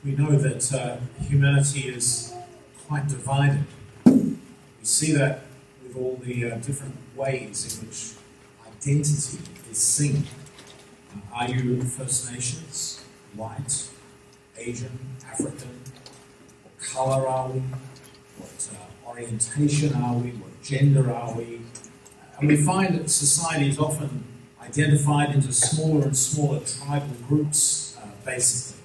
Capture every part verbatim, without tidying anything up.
we know that uh, humanity is quite divided. We see that with all the uh, different ways in which identity is seen. Uh, are you First Nations, white, Asian, African? What colour are we? What uh, orientation are we? What gender are we? Uh, and we find that society is often identified into smaller and smaller tribal groups, uh, basically.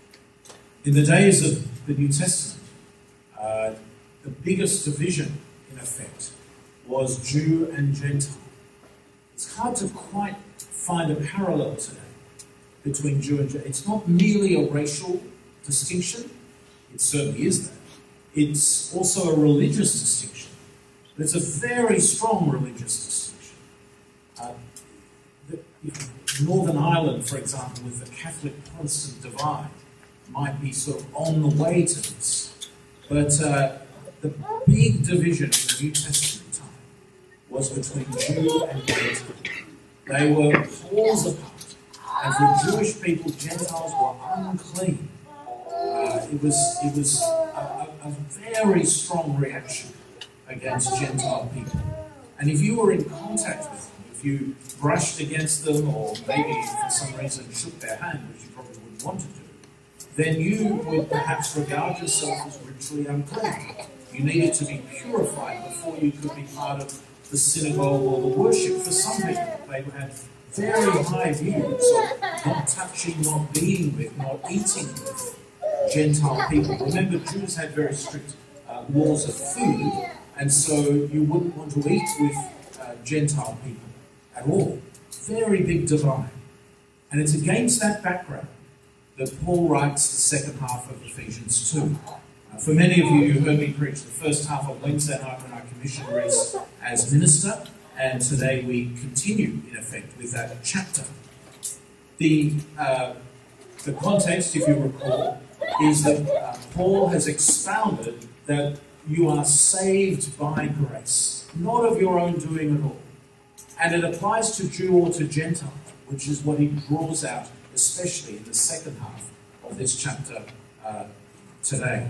In the days of the New Testament, uh, the biggest division, in effect, was Jew and Gentile. It's hard to quite find a parallel today between Jew and Gentile. It's not merely a racial distinction. It certainly is that. It's also a religious distinction. But it's a very strong religious distinction. Uh, the, you know, Northern Ireland, for example, with the Catholic-Protestant divide, might be sort of on the way to this. But uh, the big division in the New Testament time was between Jew and Gentile. They were poles apart. And for Jewish people, Gentiles were unclean. Uh, it was, it was a, a, a very strong reaction against Gentile people. And if you were in contact with them, if you brushed against them, or maybe for some reason shook their hand, which you probably wouldn't want to do, then you would perhaps regard yourself as ritually unclean. You needed to be purified before you could be part of the synagogue or the worship. For some people, they had very high views of not touching, not being with, not eating with Gentile people. Remember, Jews had very strict uh, laws of food, and so you wouldn't want to eat with uh, Gentile people at all. Very big divide. And it's against that background that Paul writes the second half of Ephesians two. Uh, for many of you, you heard me preach the first half of Wednesday night when I commissioned Reese as minister, and today we continue, in effect, with that chapter. The, uh, the context, if you recall, is that uh, Paul has expounded that you are saved by grace, not of your own doing at all. And it applies to Jew or to Gentile, which is what he draws out, especially in the second half of this chapter uh, today.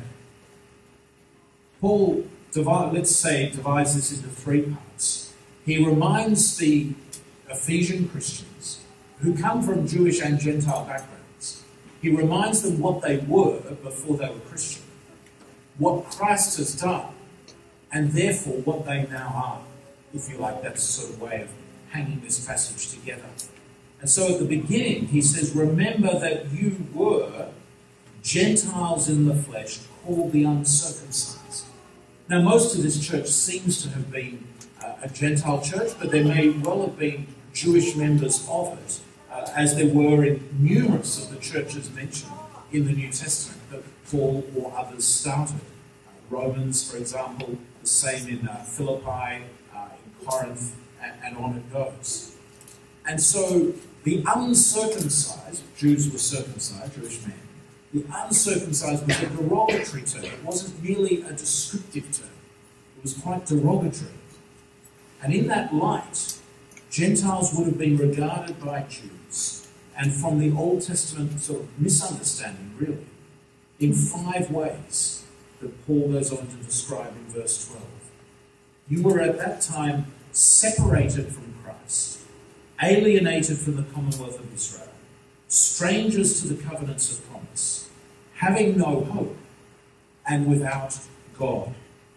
Paul, divide, let's say, divides this into three parts. He reminds the Ephesian Christians, who come from Jewish and Gentile backgrounds, he reminds them what they were before they were Christian, what Christ has done, and therefore what they now are, if you like. That's the sort of way of hanging this passage together. And so at the beginning, he says, remember that you were Gentiles in the flesh, called the uncircumcised. Now, most of this church seems to have been uh, a Gentile church, but there may well have been Jewish members of it, uh, as there were in numerous of the churches mentioned in the New Testament that Paul or others started. Uh, Romans, for example, the same in uh, Philippi, uh, in Corinth, and, and on it goes. And so the uncircumcised, Jews were circumcised, Jewish men, the uncircumcised was a derogatory term. It wasn't merely a descriptive term. It was quite derogatory. And in that light, Gentiles would have been regarded by Jews, and from the Old Testament sort of misunderstanding, really, in five ways that Paul goes on to describe in verse twelve. You were at that time separated from Christ, alienated from the commonwealth of Israel, strangers to the covenants of promise, having no hope, and without God.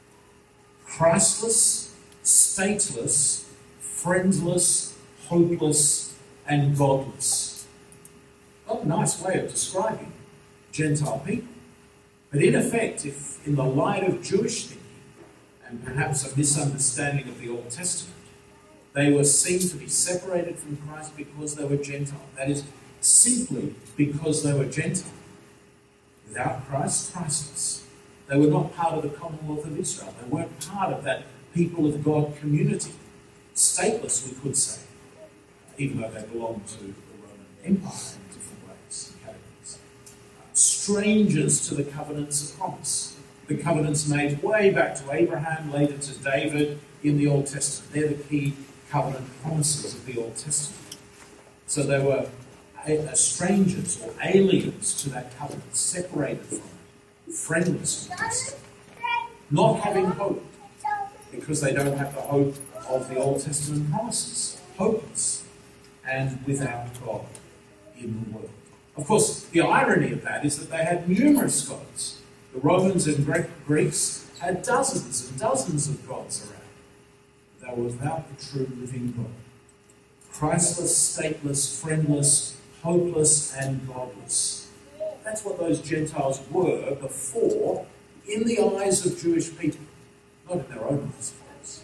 Christless, stateless, friendless, hopeless, and godless. What a nice way of describing Gentile people. But in effect, if in the light of Jewish thinking, and perhaps a misunderstanding of the Old Testament, they were seen to be separated from Christ because they were Gentile. That is, simply because they were Gentile. Without Christ, Christless. They were not part of the commonwealth of Israel. They weren't part of that people of God community. Stateless, we could say, even though they belonged to the Roman Empire in different ways and categories. Strangers to the covenants of promise. The covenants made way back to Abraham, later to David in the Old Testament. They're the key covenant promises of the Old Testament. So they were as strangers or aliens to that covenant, separated from it, friendless with it, not having hope, because they don't have the hope of the Old Testament promises, hopeless and without God in the world. Of course, the irony of that is that they had numerous gods. The Romans and Greeks had dozens and dozens of gods around. They were without the true living God. Christless, stateless, friendless, hopeless, and godless. That's what those Gentiles were before, in the eyes of Jewish people. Not in their own eyes, of course.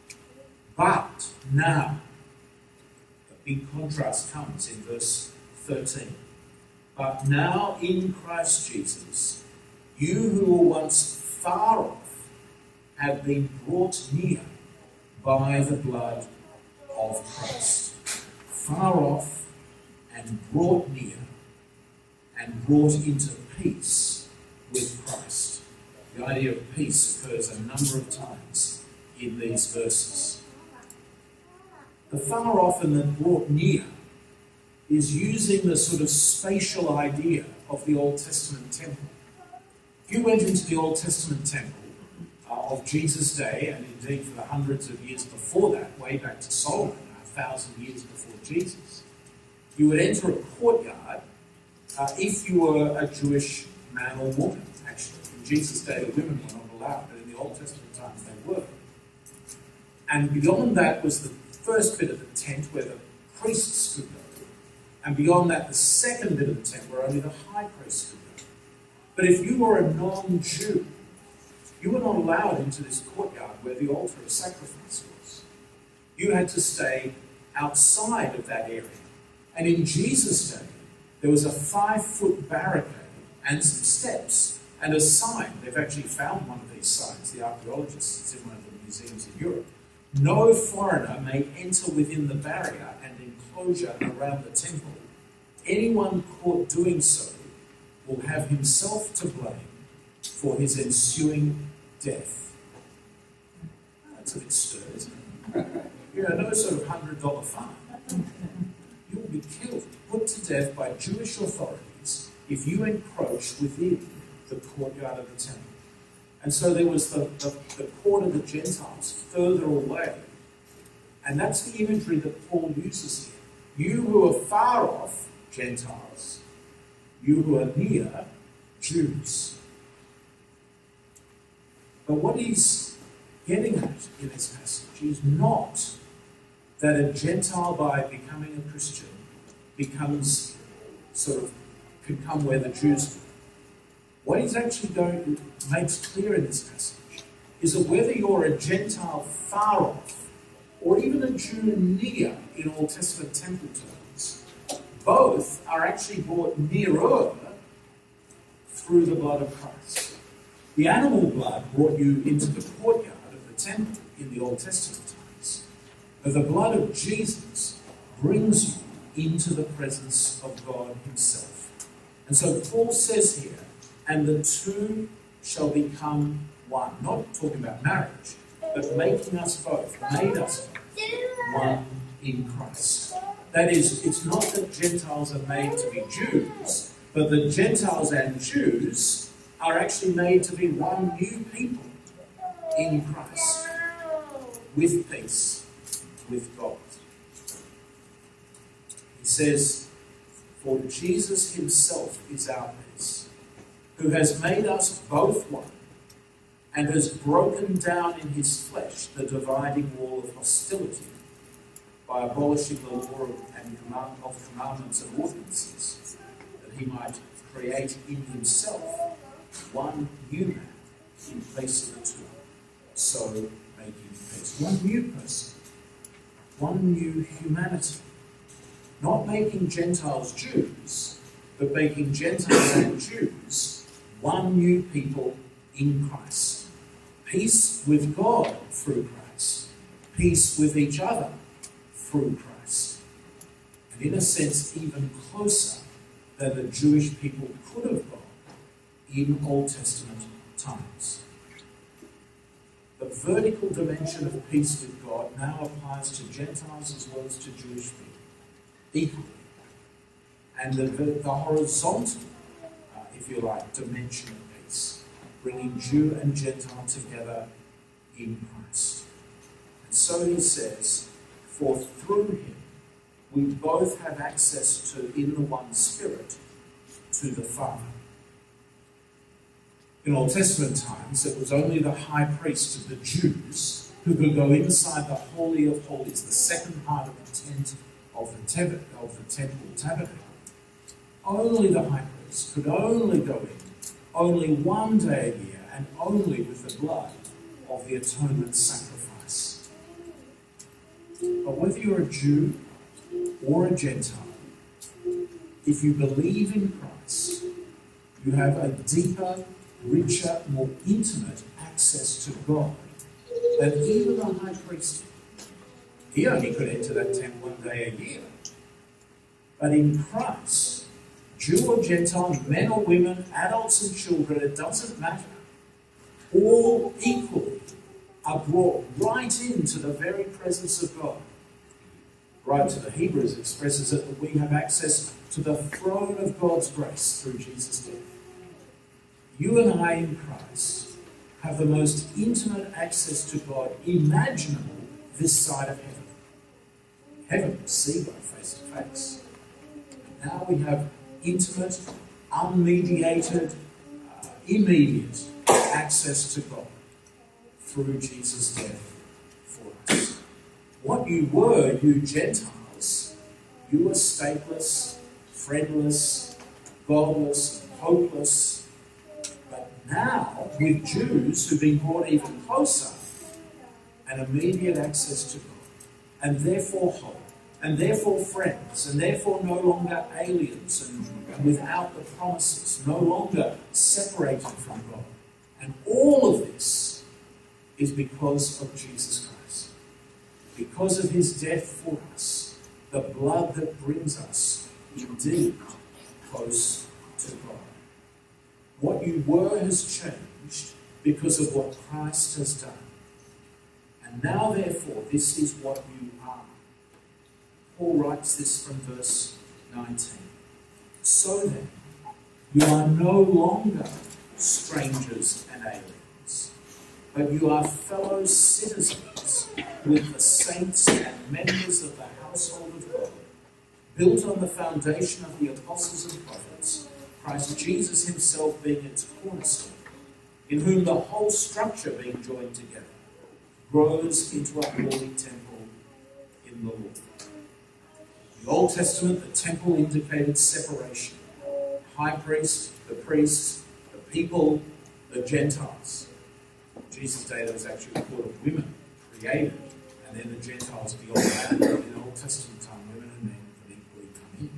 But now, the big contrast comes in verse thirteen. But now in Christ Jesus, you who were once far off have been brought near by the blood of Christ. Far off and brought near and brought into peace with Christ. The idea of peace occurs a number of times in these verses. The far off and the brought near is using the sort of spatial idea of the Old Testament temple. If you went into the Old Testament temple uh, of Jesus' day, and indeed for the hundreds of years before that, way back to Solomon, a thousand years before Jesus, you would enter a courtyard uh, if you were a Jewish man or woman, actually. In Jesus' day, the women were not allowed, but in the Old Testament times they were. And beyond that was the first bit of the tent where the priests could go. And beyond that, the second bit of the tent where only the high priest could go. But if you were a non-Jew, you were not allowed into this courtyard where the altar of sacrifice was. You had to stay outside of that area. And in Jesus' day, there was a five-foot barricade and some steps and a sign. They've actually found one of these signs, the archaeologists, it's in one of the museums in Europe. No foreigner may enter within the barrier and enclosure around the temple. Anyone caught doing so will have himself to blame for his ensuing death. That's a bit stirred, isn't it? You know, no sort of hundred dollar fine. You will be killed, put to death by Jewish authorities if you encroach within the courtyard of the temple. And so there was the, the, the court of the Gentiles further away. And that's the imagery that Paul uses here. You who are far off, Gentiles. You who are near, Jews. But what he's getting at in this passage is not that a Gentile, by becoming a Christian, becomes sort of, can come where the Jews were. What he's actually going to makes clear in this passage is that whether you're a Gentile far off or even a Jew near in Old Testament temple terms, both are actually brought nearer through the blood of Christ. The animal blood brought you into the courtyard of the temple in the Old Testament times, but the blood of Jesus brings you into the presence of God himself. And so Paul says here, and the two shall become one. Not talking about marriage, but making us both, made us both, one in Christ. That is, it's not that Gentiles are made to be Jews, but that Gentiles and Jews are actually made to be one new people in Christ, with peace, with God. He says, for Jesus himself is our peace, who has made us both one, and has broken down in his flesh the dividing wall of hostility by abolishing the law of, and command, of commandments and ordinances, that he might create in himself one new man in place of the two, so making peace. One new person, one new humanity. Not making Gentiles Jews, but making Gentiles and Jews one new people in Christ. Peace with God through Christ. Peace with each other through Christ. And in a sense, even closer than the Jewish people could have gone in Old Testament times. The vertical dimension of peace with God now applies to Gentiles as well as to Jewish people, equally. and the, the horizontal, uh, if you like, dimension of peace, bringing Jew and Gentile together in Christ. And so he says, for through him we both have access to, in the one Spirit, to the Father. In Old Testament times, it was only the high priest of the Jews who could go inside the Holy of Holies, the second part of the tent of the, tab- of the temple tabernacle. Only the high priest could only go in, only one day a year, and only with the blood of the atonement sacrifice. But whether you're a Jew or a Gentile, if you believe in Christ, you have a deeper, richer, more intimate access to God than even the high priest did. He only could enter that tent one day a year. But in Christ, Jew or Gentile, men or women, adults and children, it doesn't matter, all equally are brought right into the very presence of God. Right to the Hebrews expresses it that we have access to the throne of God's grace through Jesus' death. You and I in Christ have the most intimate access to God imaginable this side of heaven. Heaven we see God face to face. But now we have intimate, unmediated, uh, immediate access to God through Jesus' death for us. What you were, you Gentiles, you were stateless, friendless, godless, and hopeless. But now, with Jews who've been brought even closer, an immediate access to God, and therefore hope, and therefore friends, and therefore no longer aliens and, and without the promises, no longer separated from God. And all of this is because of Jesus Christ. Because of his death for us, the blood that brings us indeed close to God. What you were has changed because of what Christ has done. And now, therefore, this is what you are. Paul writes this from verse nineteen. So then, you are no longer strangers and aliens, but you are fellow citizens with the saints and members of the household of God, built on the foundation of the apostles and prophets, Christ Jesus himself being its cornerstone, in whom the whole structure being joined together grows into a holy temple in the Lord. In the Old Testament, the temple indicated separation. The high priest, the priests, the people, the Gentiles. In Jesus' day, there was actually a court of women created, and then the Gentiles beyond that. In the Old Testament time, women and men could equally come in.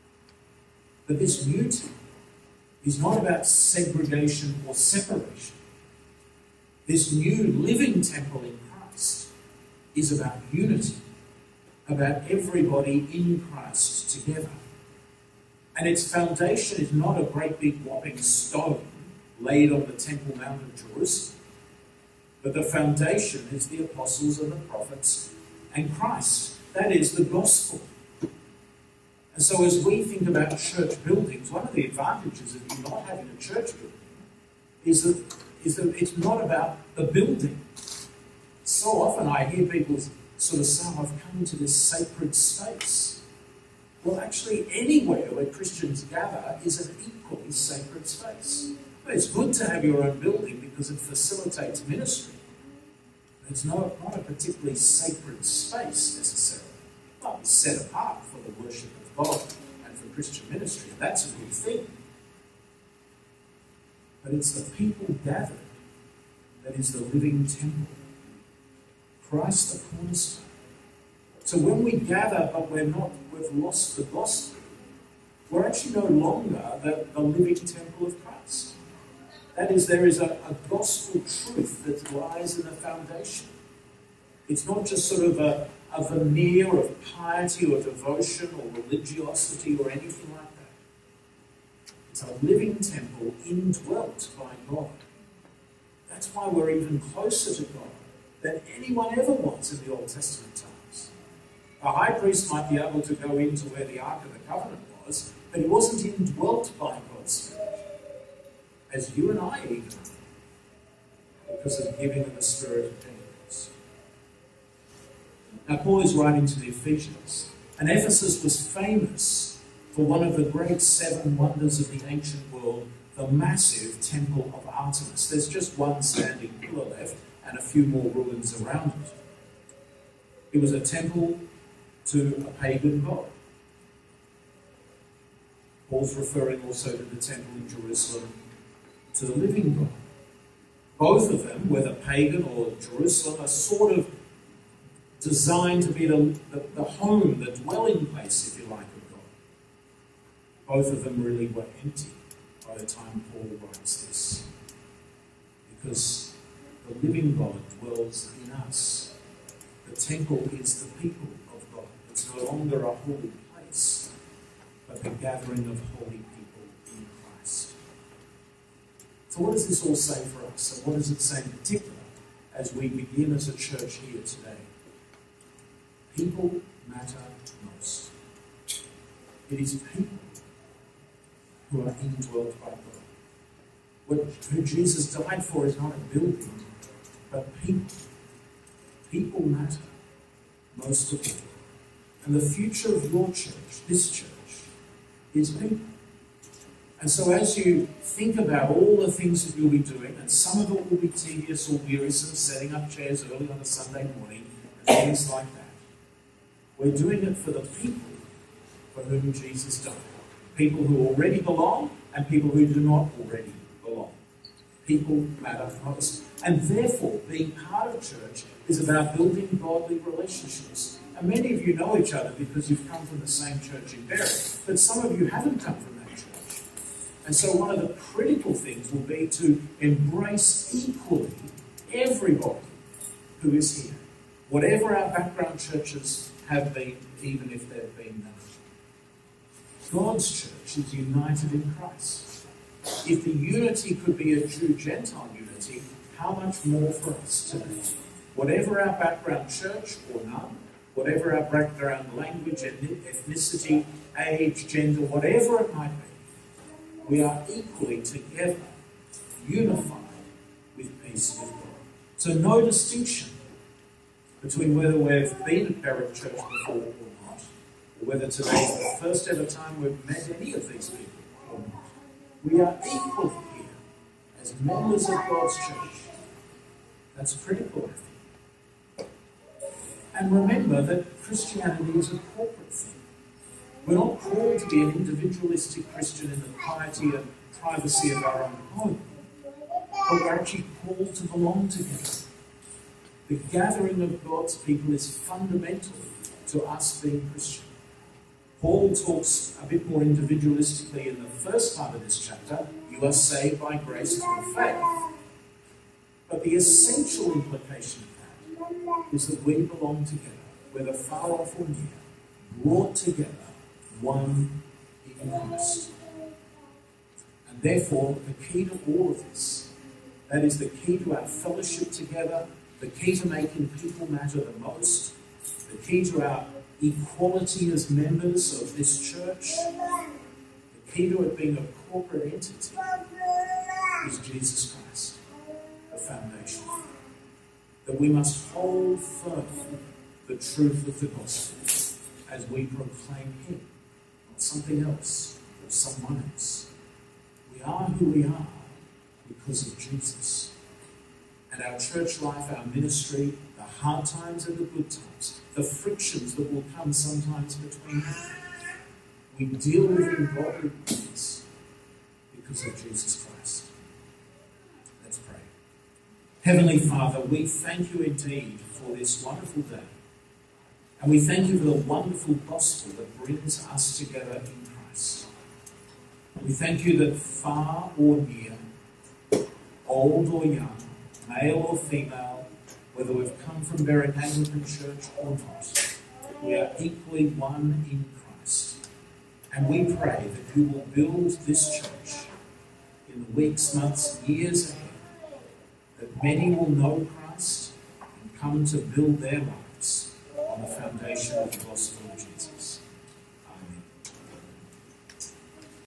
But this new temple is not about segregation or separation. This new living temple in Christ is about unity, about everybody in Christ together. And its foundation is not a great big whopping stone laid on the Temple Mount of Jerusalem, but the foundation is the apostles and the prophets and Christ. That is the gospel. And so as we think about church buildings, one of the advantages of you not having a church building is that, is that it's not about the building. So often I hear people sort of say, I've come into this sacred space. Well, actually, anywhere where Christians gather is an equally sacred space. But it's good to have your own building because it facilitates ministry. It's not, not a particularly sacred space necessarily. Well, it's set apart for the worship of God and for Christian ministry, and that's a good thing. But it's the people gathered that is the living temple. Christ the cornerstone. So when we gather, but we're not, we've lost the gospel, we're actually no longer the, the living temple of Christ. That is, there is a, a gospel truth that lies in the foundation. It's not just sort of a, a veneer of piety or devotion or religiosity or anything like that. It's a living temple indwelt by God. That's why we're even closer to God than anyone ever was in the Old Testament times. The high priest might be able to go into where the Ark of the Covenant was, but he wasn't indwelt by God's Spirit, as you and I even are, because of the giving of the Spirit of Pentecost. Now, Paul is writing to the Ephesians, and Ephesus was famous for one of the great seven wonders of the ancient world, the massive temple of Artemis. There's just one standing pillar left and a few more ruins around it. It was a temple to a pagan god. Paul's referring also to the temple in Jerusalem, to the living God. Both of them, whether pagan or Jerusalem, are sort of designed to be the, the, the home, the dwelling place, if you like, of God. Both of them really were empty by the time Paul writes this, because the living God dwells in us. The temple is the people of God. It's no longer a holy place, but the gathering of holy people in Christ. So what does this all say for us? And what does it say in particular as we begin as a church here today? People matter most. It is people who are indwelt by God. What who Jesus died for is not a building, but people. People matter most of all. And the future of your church, this church, is people. And so as you think about all the things that you'll be doing, and some of it will be tedious or wearisome, setting up chairs early on a Sunday morning, and things like that, we're doing it for the people for whom Jesus died. People who already belong and people who do not already belong. People matter most. And therefore, being part of church is about building godly relationships. And many of you know each other because you've come from the same church in Berwick, but some of you haven't come from that church. And so one of the critical things will be to embrace equally everybody who is here, whatever our background churches have been, even if they've been none. God's church is united in Christ. If the unity could be a Jew-Gentile unity, how much more for us today? Whatever our background, church or none, whatever our background, language, ethnicity, age, gender, whatever it might be, we are equally together, unified with peace with God. So no distinction between whether we've been at Berwick Church before or not, or whether today is the first ever time we've met any of these people or not. We are equal here as members of God's church. That's critical, I think. And remember that Christianity is a corporate thing. We're not called to be an individualistic Christian in the piety and privacy of our own home, but we're actually called to belong together. The gathering of God's people is fundamental to us being Christian. Paul talks a bit more individualistically in the first part of this chapter. You are saved by grace through faith. But the essential implication of that is that we belong together, whether far off or near, brought together, one in Christ. And therefore, the key to all of this, that is the key to our fellowship together, the key to making people matter the most, the key to our equality as members of this church, the key to it being a corporate entity, is Jesus Christ, the foundation. That we must hold firm the truth of the gospel as we proclaim Him, not something else or someone else. We are who we are because of Jesus. And our church life, our ministry, the hard times and the good times, the frictions that will come sometimes between us, we deal with in godly ways because of Jesus Christ. Let's pray. Heavenly Father, we thank you indeed for this wonderful day. And we thank you for the wonderful gospel that brings us together in Christ. We thank you that far or near, old or young, male or female, whether we've come from Berwick Anglican Church or not, we are equally one in Christ. And we pray that you will build this church in the weeks, months, years ahead, that many will know Christ and come to build their lives on the foundation of the gospel.